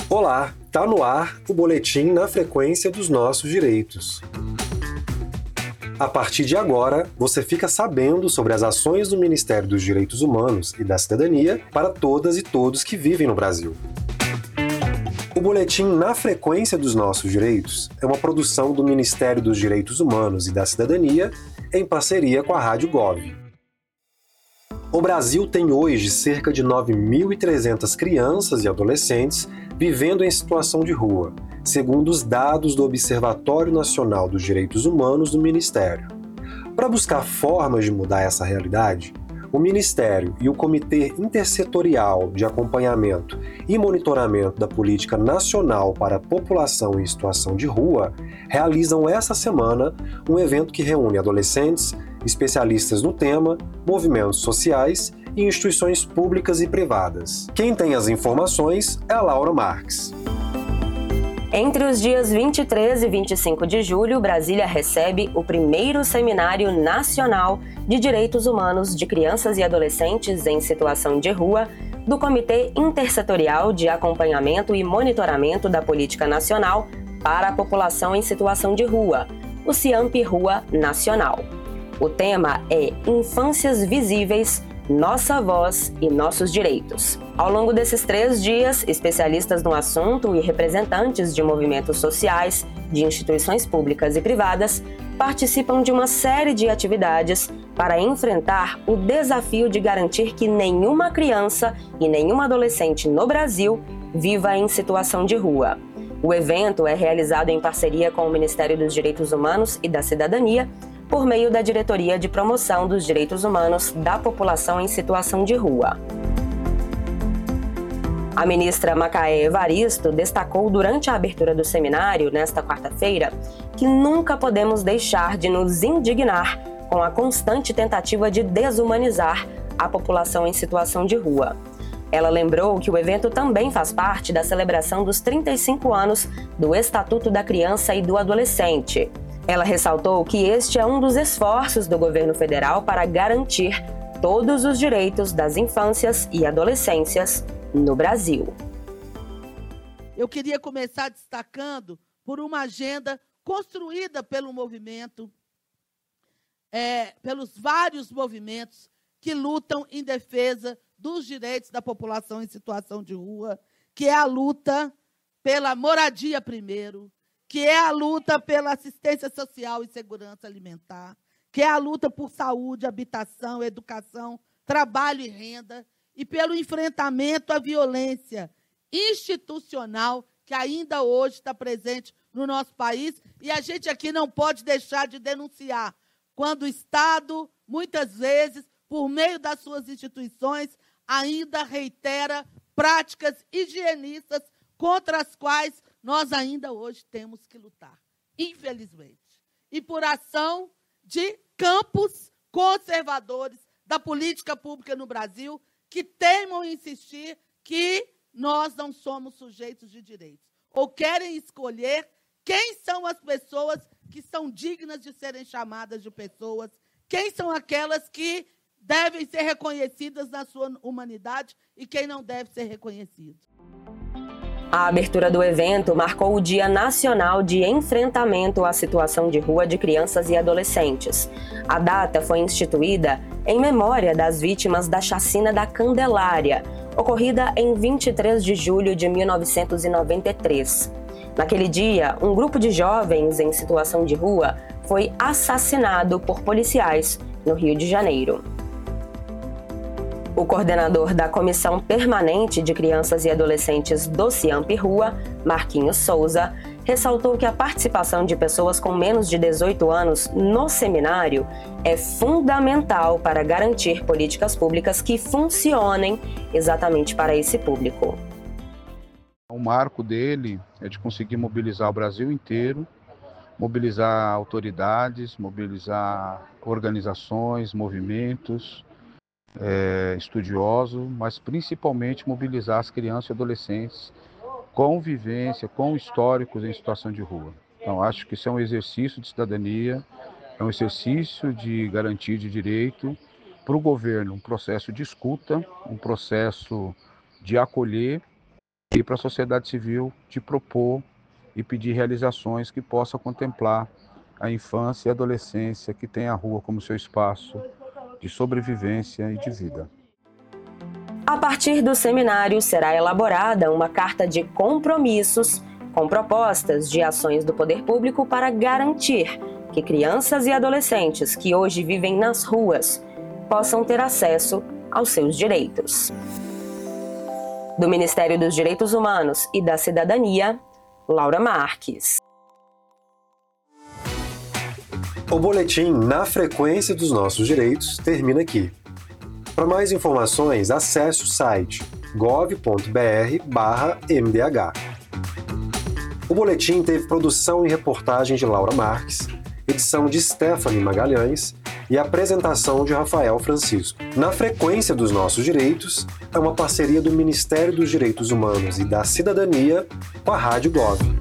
Olá, tá no ar o boletim na frequência dos nossos direitos. A partir de agora, você fica sabendo sobre as ações do Ministério dos Direitos Humanos e da Cidadania para todas e todos que vivem no Brasil. O boletim na frequência dos nossos direitos é uma produção do Ministério dos Direitos Humanos e da Cidadania em parceria com a Rádio Gov. O Brasil tem hoje cerca de 9.300 crianças e adolescentes vivendo em situação de rua, segundo os dados do Observatório Nacional dos Direitos Humanos do Ministério. Para buscar formas de mudar essa realidade, o Ministério e o Comitê Intersetorial de Acompanhamento e Monitoramento da Política Nacional para a População em Situação de Rua realizam essa semana um evento que reúne adolescentes, especialistas no tema, movimentos sociais e instituições públicas e privadas. Quem tem as informações é a Laura Marques. Entre os dias 23 e 25 de julho, Brasília recebe o primeiro Seminário Nacional de Direitos Humanos de Crianças e Adolescentes em Situação de Rua do Comitê Intersetorial de Acompanhamento e Monitoramento da Política Nacional para a População em Situação de Rua, o CIAMP-RUA Nacional. O tema é Infâncias Visíveis, Nossa Voz e Nossos Direitos. Ao longo desses 3 dias, especialistas no assunto e representantes de movimentos sociais, de instituições públicas e privadas participam de uma série de atividades para enfrentar o desafio de garantir que nenhuma criança e nenhum adolescente no Brasil viva em situação de rua. O evento é realizado em parceria com o Ministério dos Direitos Humanos e da Cidadania, por meio da Diretoria de Promoção dos Direitos Humanos da População em Situação de Rua. A ministra Macaé Evaristo destacou durante a abertura do seminário, nesta quarta-feira, que nunca podemos deixar de nos indignar com a constante tentativa de desumanizar a população em situação de rua. Ela lembrou que o evento também faz parte da celebração dos 35 anos do Estatuto da Criança e do Adolescente. Ela ressaltou que este é um dos esforços do governo federal para garantir todos os direitos das infâncias e adolescências no Brasil. Eu queria começar destacando por uma agenda construída pelo movimento, pelos vários movimentos que lutam em defesa dos direitos da população em situação de rua, que é a luta pela moradia primeiro, que é a luta pela assistência social e segurança alimentar, que é a luta por saúde, habitação, educação, trabalho e renda, e pelo enfrentamento à violência institucional que ainda hoje está presente no nosso país, e a gente aqui não pode deixar de denunciar quando o Estado, muitas vezes, por meio das suas instituições, ainda reitera práticas higienistas contra as quais nós ainda hoje temos que lutar, infelizmente. E por ação de campos conservadores da política pública no Brasil, que teimam em insistir que nós não somos sujeitos de direitos, ou querem escolher quem são as pessoas que são dignas de serem chamadas de pessoas, quem são aquelas que devem ser reconhecidas na sua humanidade e quem não deve ser reconhecido. A abertura do evento marcou o Dia Nacional de Enfrentamento à Situação de Rua de Crianças e Adolescentes. A data foi instituída em memória das vítimas da Chacina da Candelária, ocorrida em 23 de julho de 1993. Naquele dia, um grupo de jovens em situação de rua foi assassinado por policiais no Rio de Janeiro. O coordenador da Comissão Permanente de Crianças e Adolescentes do CIAMP-RUA, Marquinhos Souza, ressaltou que a participação de pessoas com menos de 18 anos no seminário é fundamental para garantir políticas públicas que funcionem exatamente para esse público. O marco dele é de conseguir mobilizar o Brasil inteiro, mobilizar autoridades, mobilizar organizações, movimentos, estudiosos, mas principalmente mobilizar as crianças e adolescentes com vivência, com históricos em situação de rua. Então, acho que isso é um exercício de cidadania, é um exercício de garantia de direito para o governo, um processo de escuta, um processo de acolher e para a sociedade civil de propor e pedir realizações que possam contemplar a infância e a adolescência que tem a rua como seu espaço de sobrevivência e de vida. A partir do seminário será elaborada uma carta de compromissos com propostas de ações do poder público para garantir que crianças e adolescentes que hoje vivem nas ruas possam ter acesso aos seus direitos. Do Ministério dos Direitos Humanos e da Cidadania, Laura Marques. O boletim Na Frequência dos Nossos Direitos termina aqui. Para mais informações, acesse o site gov.br/mdh. O boletim teve produção e reportagem de Laura Marques, edição de Stephanie Magalhães e apresentação de Rafael Francisco. Na Frequência dos Nossos Direitos é uma parceria do Ministério dos Direitos Humanos e da Cidadania com a Rádio Gov.